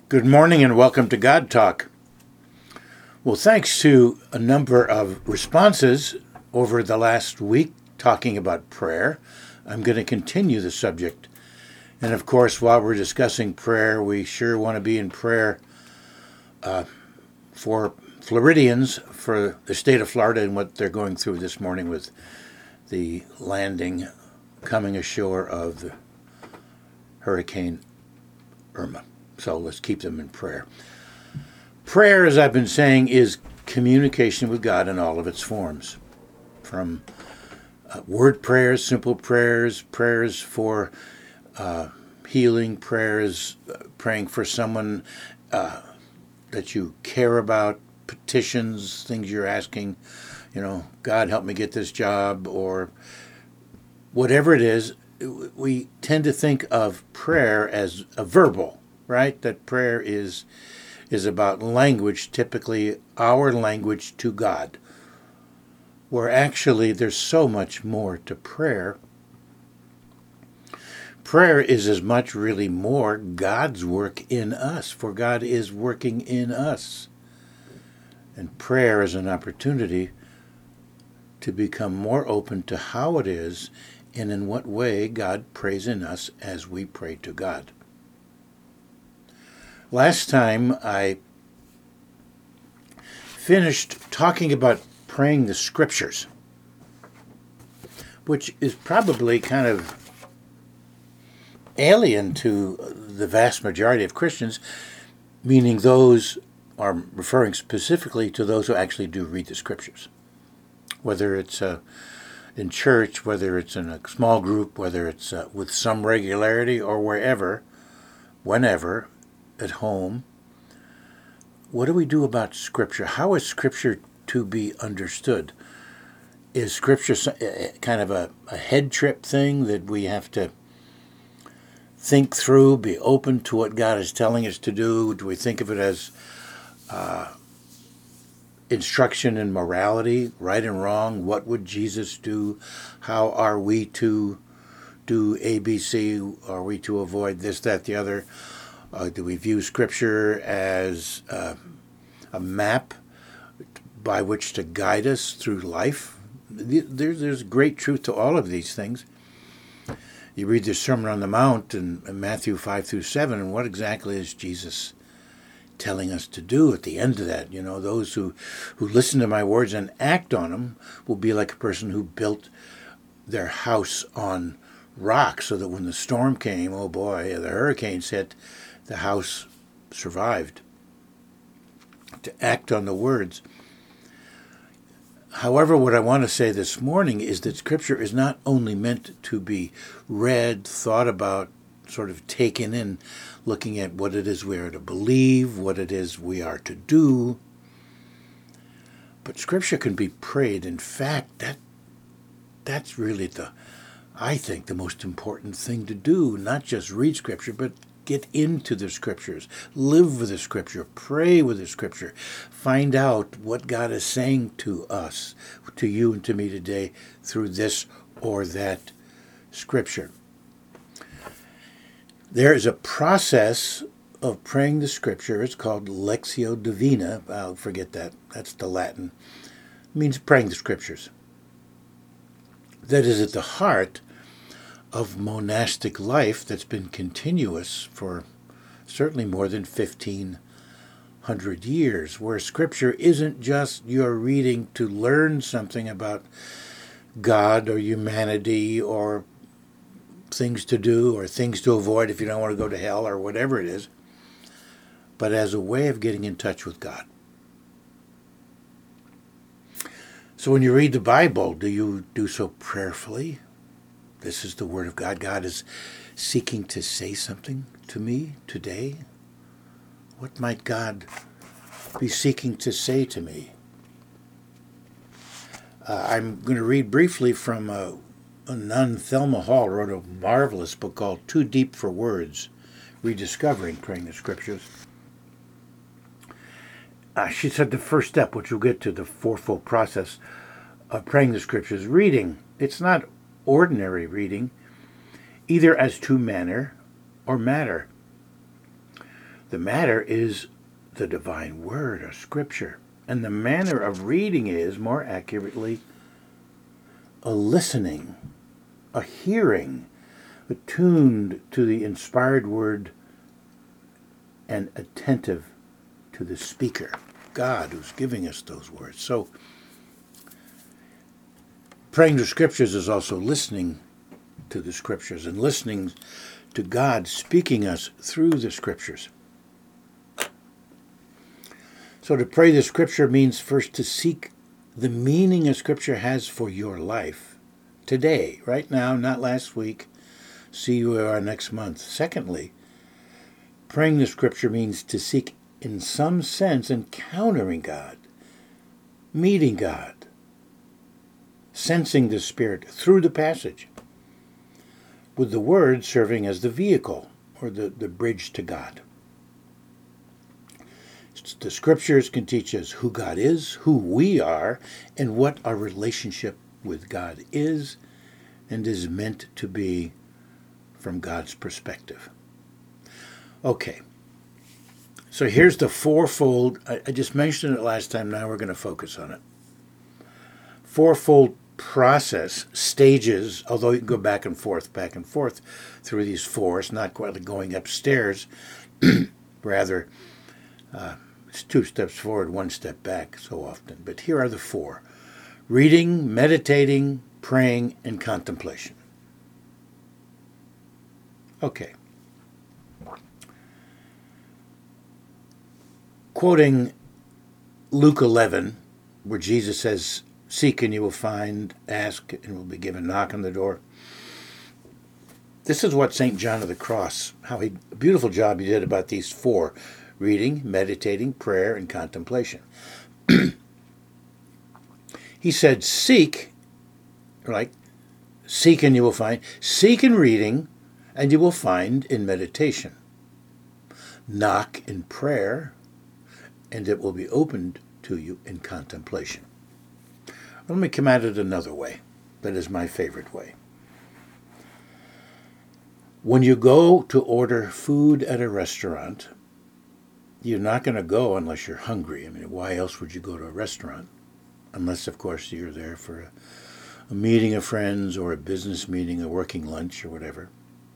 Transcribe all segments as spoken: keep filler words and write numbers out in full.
Good morning and welcome to God Talk. Well, thanks to a number of responses over the last week talking about prayer, I'm going to continue the subject. And of course, while we're discussing prayer, we sure want to be in prayer uh, for Floridians, for the state of Florida and what they're going through this morning with the landing, coming ashore of the Hurricane Irma. So let's keep them in prayer. Prayer, as I've been saying, is communication with God in all of its forms. From uh, word prayers, simple prayers, prayers for uh, healing, prayers, uh, praying for someone uh, that you care about, petitions, things you're asking, you know, God help me get this job, or whatever it is. We tend to think of prayer as a verbal, right? That prayer is is about language, typically our language to God, where actually there's so much more to prayer. Prayer is as much really more God's work in us, for God is working in us. And prayer is an opportunity to become more open to how it is and in what way God prays in us as we pray to God. Last time I finished talking about praying the scriptures, which is probably kind of alien to the vast majority of Christians, meaning those are referring specifically to those who actually do read the scriptures, whether it's uh, in church, whether it's in a small group, whether it's uh, with some regularity or wherever, whenever, at home. What do we do about Scripture? How is Scripture to be understood? Is Scripture kind of a, a head trip thing that we have to think through, be open to what God is telling us to do? Do we think of it as uh, instruction in morality, right and wrong? What would Jesus do? How are we to do A B C? Are we to avoid this, that, the other? Uh, do we view Scripture as uh, a map by which to guide us through life? There's, there's great truth to all of these things. You read the Sermon on the Mount in, in Matthew five through seven, and what exactly is Jesus telling us to do at the end of that? You know, those who, who listen to my words and act on them will be like a person who built their house on rock so that when the storm came, oh boy, the hurricanes hit, the house survived. To act on the words. However, what I want to say this morning is that Scripture is not only meant to be read, thought about, sort of taken in, looking at what it is we are to believe, what it is we are to do, but Scripture can be prayed. In fact, that that's really the, I think, the most important thing to do, not just read Scripture, but get into the Scriptures, live with the Scripture, pray with the Scripture, find out what God is saying to us, to you and to me today through this or that Scripture. There is a process of praying the Scripture. It's called Lectio Divina. I'll forget that. That's the Latin. It means praying the Scriptures. That is at the heart of monastic life that's been continuous for certainly more than fifteen hundred years, where Scripture isn't just you're reading to learn something about God or humanity or things to do or things to avoid if you don't want to go to hell or whatever it is, but as a way of getting in touch with God. So when you read the Bible, do you do so prayerfully? This is the Word of God. God is seeking to say something to me today. What might God be seeking to say to me? Uh, I'm going to read briefly from uh, a nun, Thelma Hall, wrote a marvelous book called Too Deep for Words, Rediscovering Praying the Scriptures. Uh, she said the first step, which we'll get to, the fourfold process of praying the Scriptures, reading. It's not ordinary reading, either as to manner or matter. The matter is the divine word or scripture. And the manner of reading is, more accurately, a listening, a hearing, attuned to the inspired word and attentive to the speaker, God, who's giving us those words. So, praying the scriptures is also listening to the scriptures and listening to God speaking us through the scriptures. So to pray the scripture means first to seek the meaning a scripture has for your life today, right now, not last week. See you are next month. Secondly, praying the scripture means to seek, in some sense, encountering God, meeting God, sensing the Spirit through the passage, with the word serving as the vehicle or the, the bridge to God. The scriptures can teach us who God is, who we are, and what our relationship with God is and is meant to be from God's perspective. Okay, so here's the fourfold, I, I just mentioned it last time, now we're going to focus on it. Fourfold process, stages, although you can go back and forth, back and forth through these four. It's not quite like going upstairs, rather uh, it's two steps forward, one step back so often. But here are the four: reading, meditating, praying, and contemplation. Okay. Quoting Luke eleven, where Jesus says, "Seek and you will find, ask and will be given, knock on the door." This is what Saint John of the Cross, how he, a beautiful job he did about these four: reading, meditating, prayer, and contemplation. He said, seek, right? Seek and you will find. Seek in reading, and you will find in meditation. Knock in prayer, and it will be opened to you in contemplation. Let me come at it another way. That is my favorite way. When you go to order food at a restaurant, you're not going to go unless you're hungry. I mean, why else would you go to a restaurant? Unless, of course, you're there for a, a meeting of friends or a business meeting, a working lunch or whatever.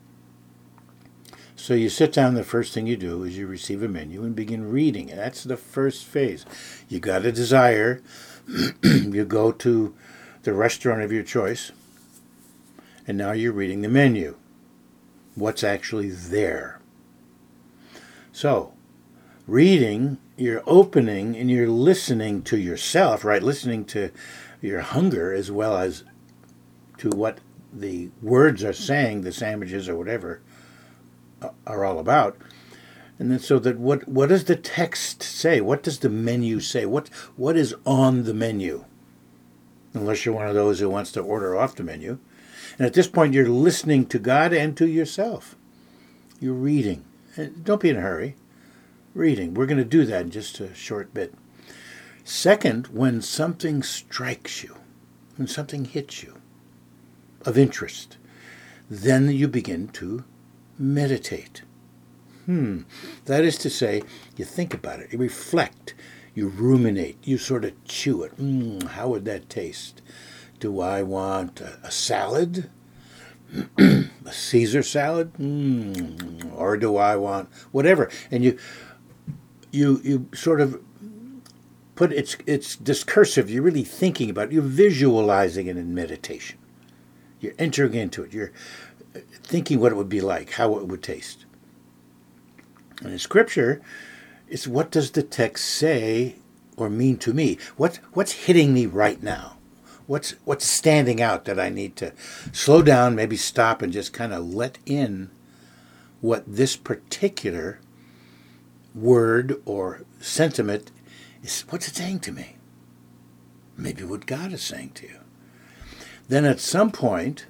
So you sit down, the first thing you do is you receive a menu and begin reading. And that's the first phase. You got a desire. You go to the restaurant of your choice, and now you're reading the menu. What's actually there? So, reading, you're opening and you're listening to yourself, right? Listening to your hunger as well as to what the words are saying, the sandwiches or whatever are all about. And then so that what, what does the text say? What does the menu say? What what is on the menu? Unless you're one of those who wants to order off the menu. And at this point, you're listening to God and to yourself. You're reading. And don't be in a hurry. Reading. We're going to do that in just a short bit. Second, when something strikes you, when something hits you of interest, then you begin to meditate. Hmm. That is to say, you think about it, you reflect, you ruminate, you sort of chew it. Hmm, how would that taste? Do I want a, a salad? A Caesar salad? Mm, or do I want whatever? And you you you sort of put it's it's discursive. You're really thinking about it. You're visualizing it in meditation. You're entering into it. You're thinking what it would be like, how it would taste. And in Scripture, it's what does the text say or mean to me? What what's hitting me right now? What's what's standing out that I need to slow down, maybe stop and just kind of let in what this particular word or sentiment is, what's it saying to me? Maybe what God is saying to you. Then at some point,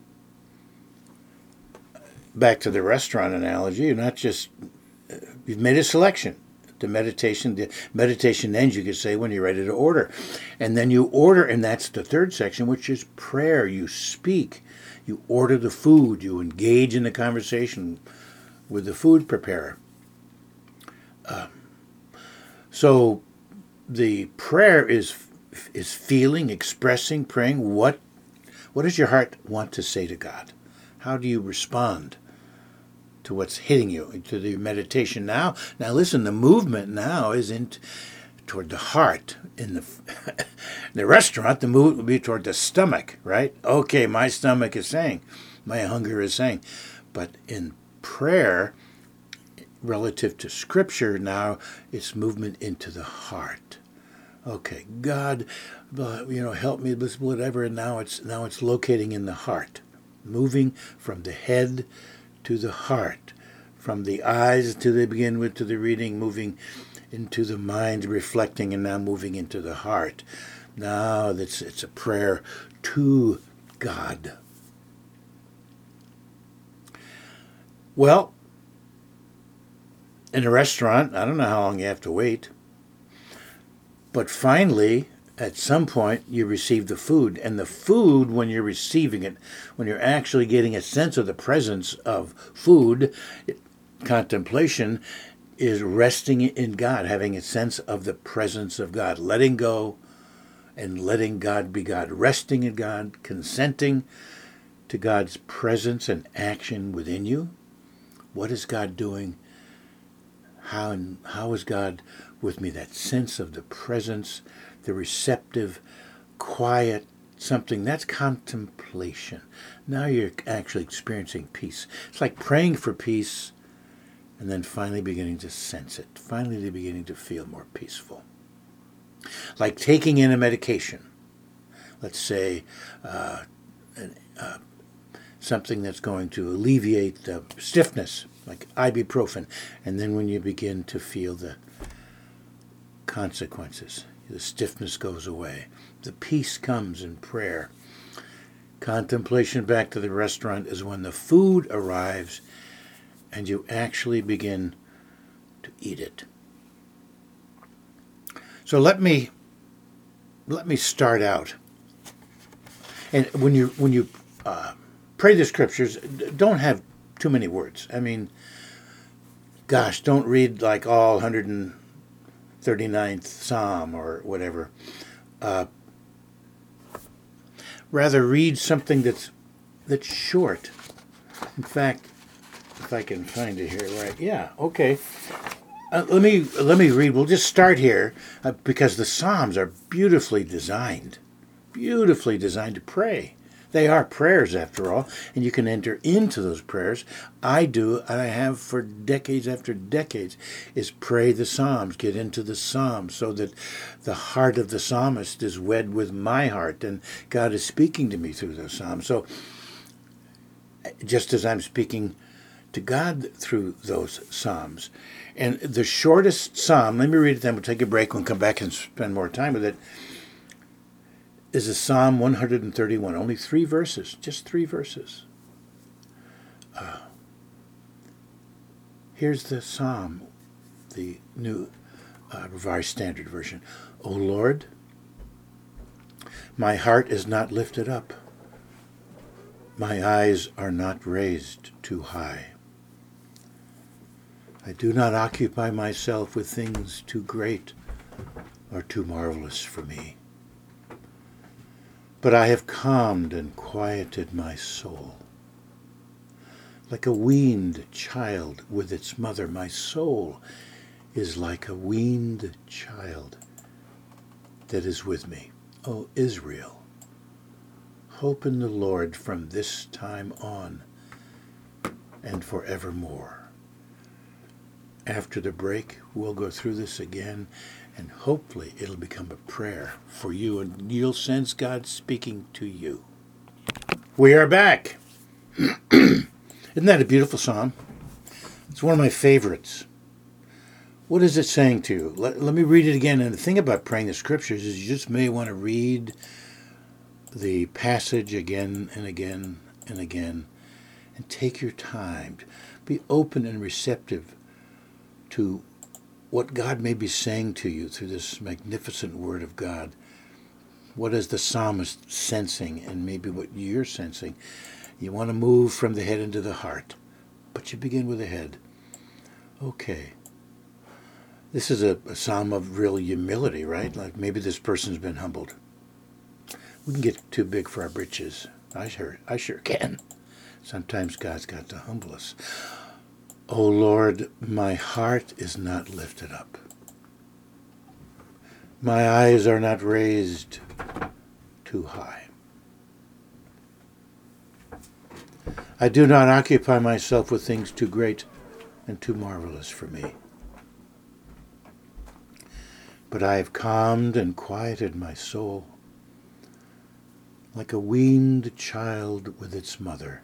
back to the restaurant analogy, you're not just, you've made a selection. The meditation, the meditation ends, you could say, when you're ready to order. And then you order, and that's the third section, which is prayer. You speak. You order the food. You engage in the conversation with the food preparer. So the prayer is is feeling, expressing, praying. What what does your heart want to say to God? How do you respond to what's hitting you, to the meditation now? Now listen, the movement now is in toward the heart. In the the restaurant, the movement will be toward the stomach, right? Okay, my stomach is saying, my hunger is saying. But in prayer, relative to Scripture now, it's movement into the heart. Okay, God, you know, help me with whatever. And now it's now it's locating in the heart, moving from the head to the heart, from the eyes to the begin with to the reading, moving into the mind, reflecting, and now moving into the heart. Now that's it's a prayer to God. Well, in a restaurant, I don't know how long you have to wait, but finally, at some point, you receive the food. And the food, when you're receiving it, when you're actually getting a sense of the presence of food, it, contemplation is resting in God, having a sense of the presence of God, letting go and letting God be God, resting in God, consenting to God's presence and action within you. What is God doing? How, how is God with me? That sense of the presence, the receptive, quiet something, that's contemplation. Now you're actually experiencing peace. It's like praying for peace and then finally beginning to sense it, finally beginning to feel more peaceful. Like taking in a medication. Let's say uh, an, uh, something that's going to alleviate the stiffness, like ibuprofen. And then when you begin to feel the consequences, the stiffness goes away. The peace comes in prayer. Contemplation back to the restaurant is when the food arrives and you actually begin to eat it. So let me let me start out. And when you when you uh, pray the scriptures, don't have too many words. I mean, gosh, don't read like all one hundred thirty-ninth Psalm or whatever. Uh, rather, read something that's that's short. In fact, if I can find it here, right? Yeah, okay. Uh, let me let me read. We'll just start here uh, because the Psalms are beautifully designed, beautifully designed to pray. They are prayers, after all, and you can enter into those prayers. I do, and I have for decades after decades, is pray the Psalms, get into the Psalms, so that the heart of the psalmist is wed with my heart, and God is speaking to me through the Psalms. So, just as I'm speaking to God through those Psalms. And the shortest Psalm, let me read it, then we'll take a break and come back and spend more time with it, is a Psalm one hundred thirty-one. Only three verses, just three verses. Uh, here's the Psalm, the New uh, Revised Standard Version. O Lord, my heart is not lifted up. My eyes are not raised too high. I do not occupy myself with things too great or too marvelous for me. But I have calmed and quieted my soul. Like a weaned child with its mother, my soul is like a weaned child that is with me. O Israel, hope in the Lord from this time on and forevermore. After the break, we'll go through this again, and hopefully it'll become a prayer for you, and you'll sense God speaking to you. We are back. Isn't that a beautiful psalm? It's one of my favorites. What is it saying to you? Let, let me read it again. And the thing about praying the scriptures is you just may want to read the passage again and again and again, and take your time. Be open and receptive to what God may be saying to you through this magnificent word of God. What is the psalmist sensing, and maybe what you're sensing? You want to move from the head into the heart, but you begin with the head. Okay. This is a, a psalm of real humility, right? Like maybe this person's been humbled. We can get too big for our britches. I sure, I sure can. Sometimes God's got to humble us. O Lord, my heart is not lifted up. My eyes are not raised too high. I do not occupy myself with things too great and too marvelous for me. But I have calmed and quieted my soul like a weaned child with its mother.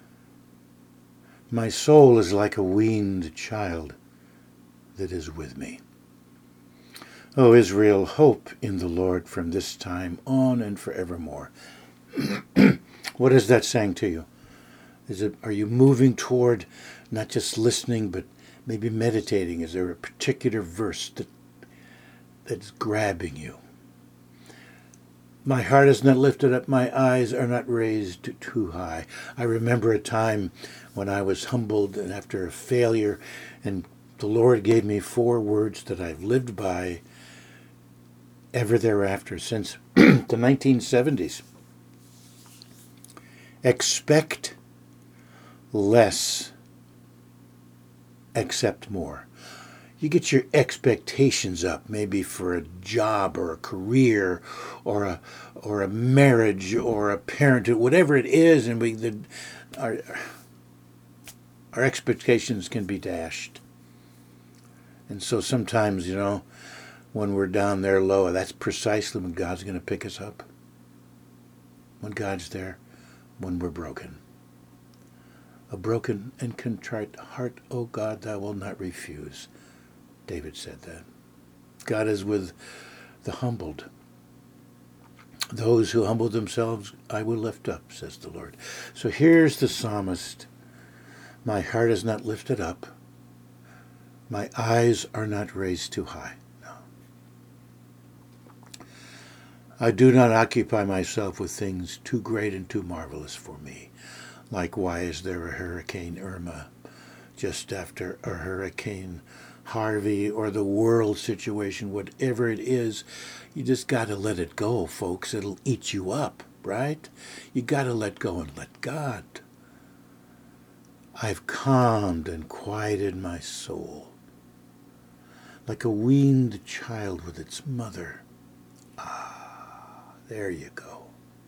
My soul is like a weaned child that is with me. O Israel, hope in the Lord from this time on and forevermore. What is that saying to you? Is it, are you moving toward not just listening, but maybe meditating? Is there a particular verse that that's grabbing you? My heart is not lifted up, my eyes are not raised too high. I remember a time when I was humbled and after a failure, and the Lord gave me four words that I've lived by ever thereafter since the nineteen seventies. Expect less, accept more. You get your expectations up, maybe for a job or a career or a or a marriage or a parenthood, whatever it is, and we the, our our expectations can be dashed. And so sometimes, you know, when we're down there low, that's precisely when God's going to pick us up. When God's there, when we're broken. A broken and contrite heart, O God, thou wilt not refuse. David said that. God is with the humbled. Those who humble themselves, I will lift up, says the Lord. So here's the psalmist. My heart is not lifted up. My eyes are not raised too high. No. I do not occupy myself with things too great and too marvelous for me. Like, why is there a Hurricane Irma just after a Hurricane Harvey or the world situation, whatever it is? You just got to let it go, folks. It'll eat you up, right? You got to let go and let God. I've calmed and quieted my soul like a weaned child with its mother. Ah, there you go.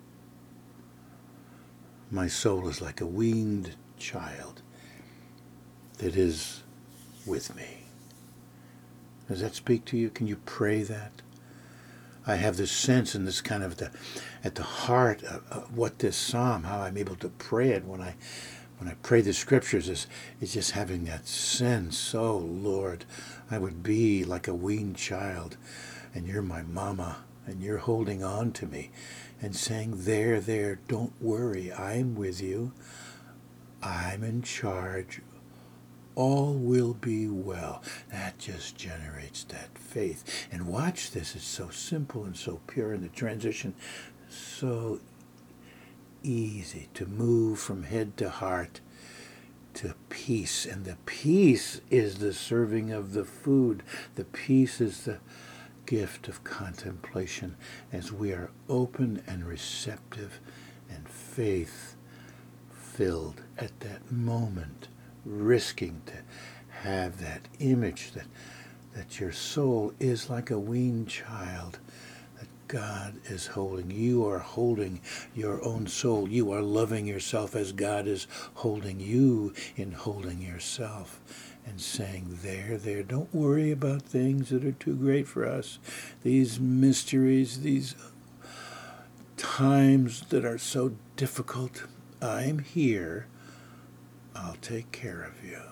My soul is like a weaned child that is with me. Does that speak to you? Can you pray that? I have this sense and this kind of the, at the heart of, of what this psalm, how I'm able to pray it when I when I pray the scriptures is, is just having that sense, oh Lord, I would be like a weaned child and you're my mama and you're holding on to me and saying, there, there, don't worry, I'm with you. I'm in charge. All will be well. That just generates that faith. And watch this. It's so simple and so pure. And the transition so easy to move from head to heart to peace. And the peace is the serving of the food. The peace is the gift of contemplation as we are open and receptive and faith filled at that moment, risking to have that image that that your soul is like a weaned child, that God is holding. You are holding your own soul. You are loving yourself as God is holding you in holding yourself and saying, there, there, don't worry about things that are too great for us. These mysteries, these times that are so difficult, I'm here. I'll take care of you.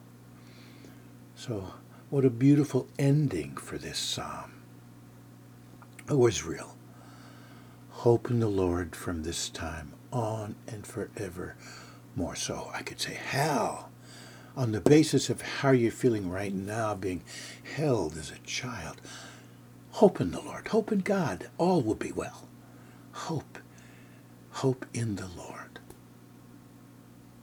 So, what a beautiful ending for this psalm. O Israel, hope in the Lord from this time on and forever more. So I could say, how? On the basis of how you're feeling right now, being held as a child, hope in the Lord, hope in God, all will be well. Hope, hope in the Lord.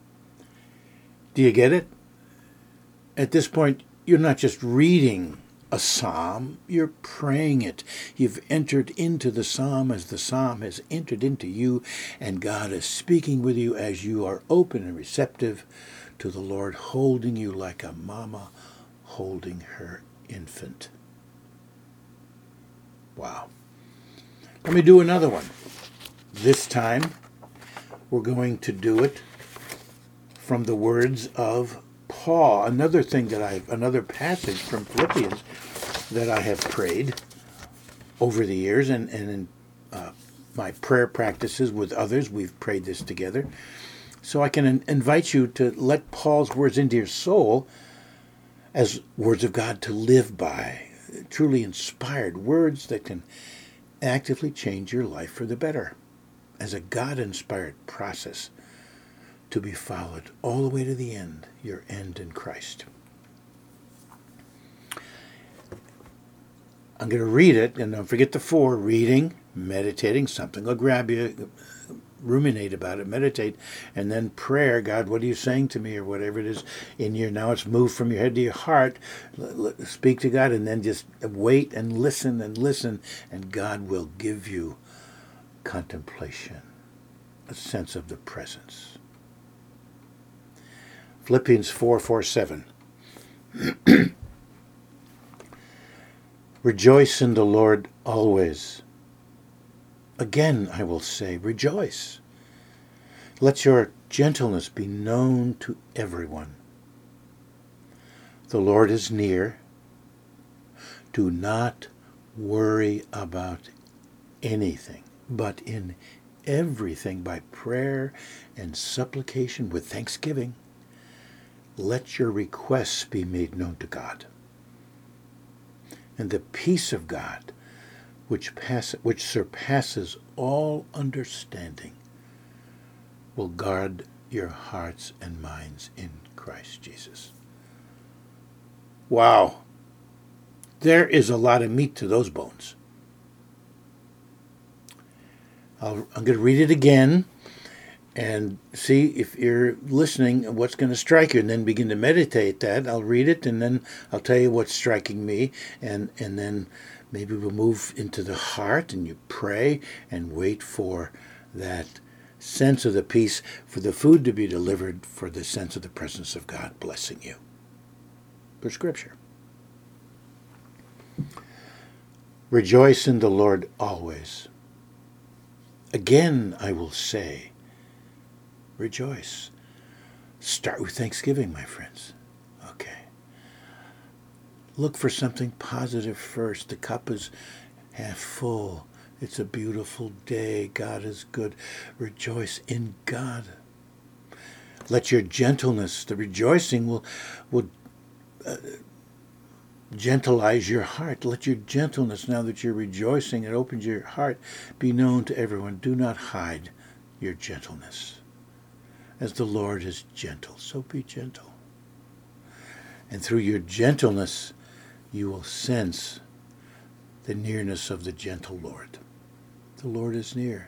Do you get it? At this point, you're not just reading a psalm, you're praying it. You've entered into the psalm as the psalm has entered into you, and God is speaking with you as you are open and receptive to the Lord, holding you like a mama holding her infant. Wow. Let me do another one. This time, we're going to do it from the words of Paul. Another thing that I, another passage from Philippians that I have prayed over the years, and, and in uh, my prayer practices with others, we've prayed this together. So I can in- invite you to let Paul's words into your soul as words of God to live by, truly inspired words that can actively change your life for the better, as a God-inspired process to be followed all the way to the end, your end in Christ. I'm going to read it, and don't forget the four: reading, meditating, something will grab you, ruminate about it, meditate, and then prayer. God, what are you saying to me, or whatever it is in your, now it's moved from your head to your heart. Speak to God, and then just wait and listen and listen, and God will give you contemplation, a sense of the presence. Philippians four, four, seven. Rejoice in the Lord always. Again, I will say, rejoice. Let your gentleness be known to everyone. The Lord is near. Do not worry about anything, but in everything by prayer and supplication with thanksgiving, let your requests be made known to God. And the peace of God, which pass, which surpasses all understanding, will guard your hearts and minds in Christ Jesus. Wow. There is a lot of meat to those bones. I'll, I'm going to read it again and see if you're listening what's going to strike you, and then begin to meditate that. I'll read it, and then I'll tell you what's striking me, and, and then maybe we'll move into the heart, and you pray and wait for that sense of the peace, for the food to be delivered, for the sense of the presence of God blessing you. For Scripture. Rejoice in the Lord always. Again, I will say, rejoice. Start with thanksgiving, my friends. Okay. Look for something positive first. The cup is half full. It's a beautiful day. God is good. Rejoice in God. Let your gentleness, the rejoicing will, will uh, gentleize your heart. Let your gentleness, now that you're rejoicing, it opens your heart, be known to everyone. Do not hide your gentleness. As the Lord is gentle, so be gentle. And through your gentleness, you will sense the nearness of the gentle Lord. The Lord is near.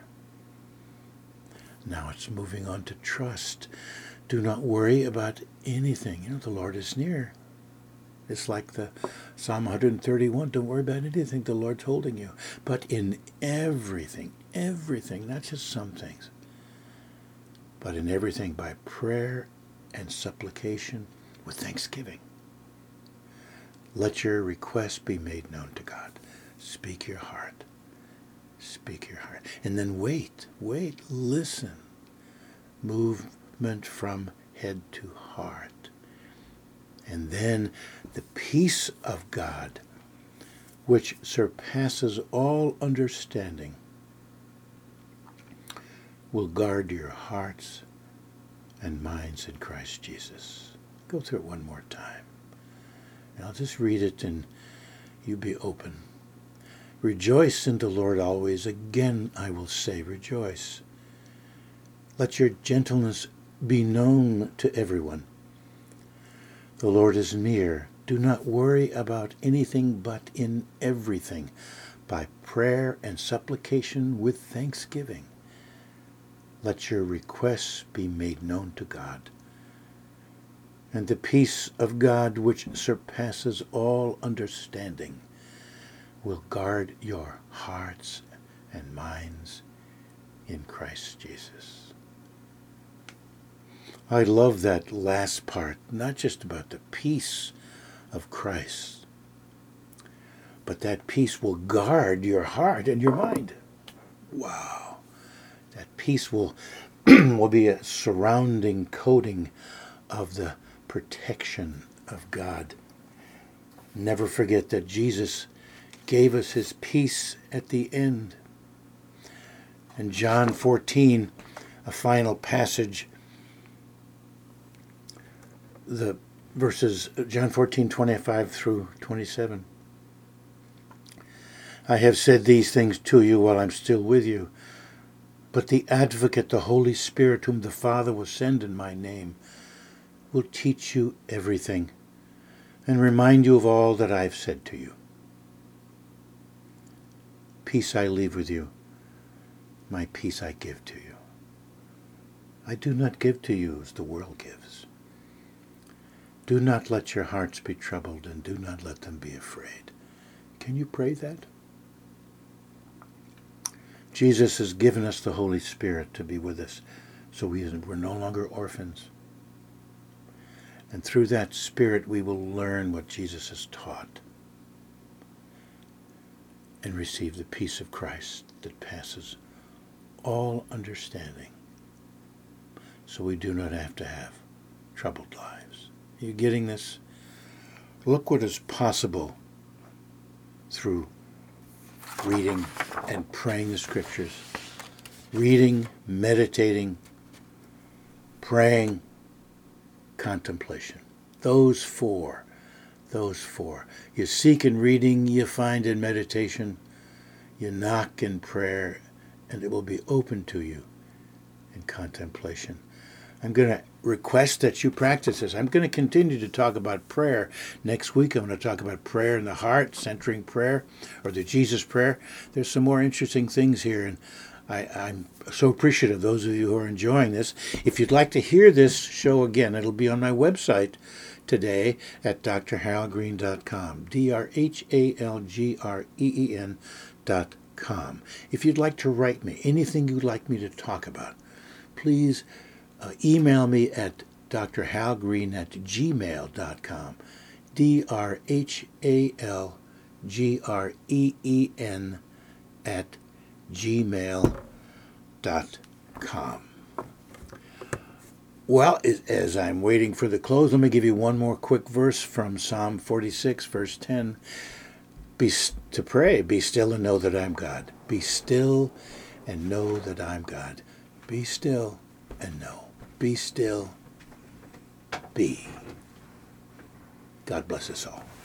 Now it's moving on to trust. Do not worry about anything. You know, the Lord is near. It's like the Psalm one thirty-one. Don't worry about anything. The Lord's holding you. But in everything, everything, not just some things, but in everything by prayer and supplication with thanksgiving, let your requests be made known to God. Speak your heart. Speak your heart. And then wait, wait, listen. Movement from head to heart. And then the peace of God, which surpasses all understanding, will guard your hearts and minds in Christ Jesus. Go through it one more time. And I'll just read it, and you be open. Rejoice in the Lord always. Again, I will say, rejoice. Let your gentleness be known to everyone. The Lord is near. Do not worry about anything, but in everything, by prayer and supplication with thanksgiving, let your requests be made known to God. And the peace of God, which surpasses all understanding, will guard your hearts and minds in Christ Jesus. I love that last part, not just about the peace of Christ, but that peace will guard your heart and your mind. Wow. That peace will, will be a surrounding coating of the protection of God. Never forget that Jesus gave us his peace at the end. In John fourteen, a final passage, the verses, John fourteen, twenty-five through twenty-seven. I have said these things to you while I'm still with you, but the Advocate, the Holy Spirit, whom the Father will send in my name, will teach you everything and remind you of all that I've said to you. Peace I leave with you, my peace I give to you. I do not give to you as the world gives. Do not let your hearts be troubled, and do not let them be afraid. Can you pray that? Jesus has given us the Holy Spirit to be with us, so we, we're no longer orphans. And through that Spirit we will learn what Jesus has taught and receive the peace of Christ that passes all understanding, so we do not have to have troubled lives. Are you getting this? Look what is possible through reading and praying the Scriptures. Reading, meditating, praying, contemplation. Those four. Those four. You seek in reading, you find in meditation, you knock in prayer, and it will be open to you in contemplation. I'm going to request that you practice this. I'm going to continue to talk about prayer. Next week I'm going to talk about prayer in the heart, centering prayer, or the Jesus prayer. There's some more interesting things here, and I, I'm so appreciative of those of you who are enjoying this. If you'd like to hear this show again, it'll be on my website today at d r harold green dot com, D R H A L G R E E N dot com. If you'd like to write me, anything you'd like me to talk about, please uh, email me at d r hal green at gmail dot com, D R H A L G R E E N at gmail dot com. Well, as I'm waiting for the close, let me give you one more quick verse from Psalm forty-six, verse ten. Be to pray, be still and know that I'm God. Be still and know that I'm God. Be still and know. Be still. Be. God bless us all.